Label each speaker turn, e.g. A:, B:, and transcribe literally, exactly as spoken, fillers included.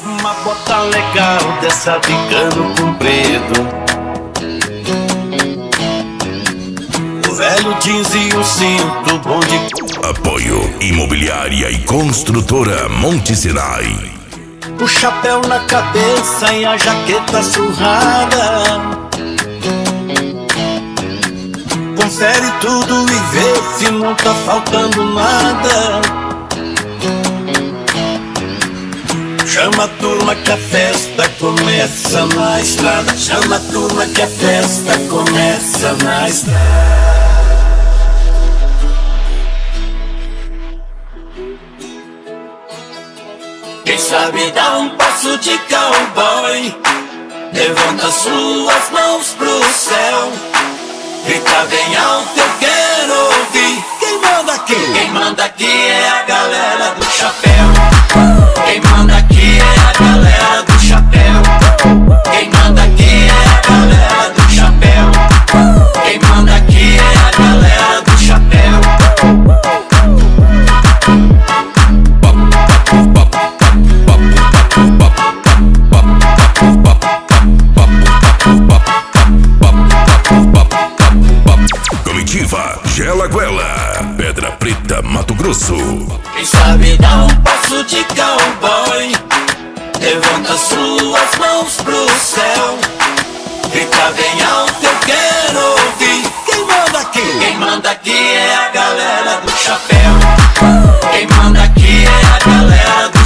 A: Uma bota legal dessa de cano comprido, o velho jeans e um cinto bom de...
B: Apoio Imobiliária e Construtora Monte Sinai.
A: O chapéu na cabeça e a jaqueta surrada. Confere tudo e vê se não tá faltando nada. Chama a turma que a festa começa na estrada. Chama a turma que a festa começa na estrada. Quem sabe dá um passo de cowboy, levanta suas mãos pro céu, grita bem alto, eu quero ouvir. Quem manda aqui? Quem manda aqui é a galera do chapéu. Quem manda aqui é a galera do chapéu. Quem manda aqui é a galera do chapéu. Quem manda aqui é a galera do chapéu.
B: Comitiva Gelaguela, Pedra Preta, Mato Grosso.
A: Quem sabe dá um passo de cowboy, levanta suas mãos pro céu, grita bem alto, eu quero ouvir. Quem manda aqui? Quem manda aqui é a galera do chapéu. Quem manda aqui é a galera do